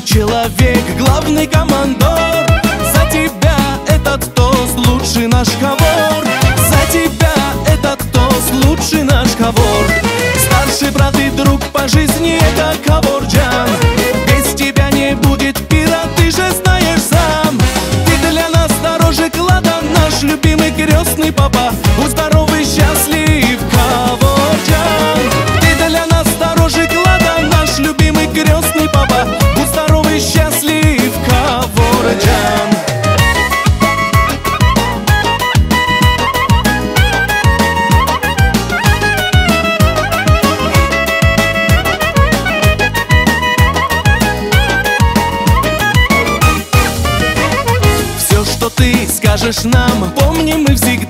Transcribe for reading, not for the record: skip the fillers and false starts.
человек, главный командор. За тебя этот тост, лучший наш ковор. За тебя этот тост, лучший наш ковор. Старший брат и друг по жизни — это Каворджан. Без тебя не будет пира, ты же знаешь сам. Ты для нас дороже клада, наш любимый крестный папа. Будь здоровый, счастлив, Каворджан. Ты для нас дороже клада, наш любимый крестный папа. Будь здоровый, счастлив, Каворджан. Что ты скажешь нам, помни мы всегда.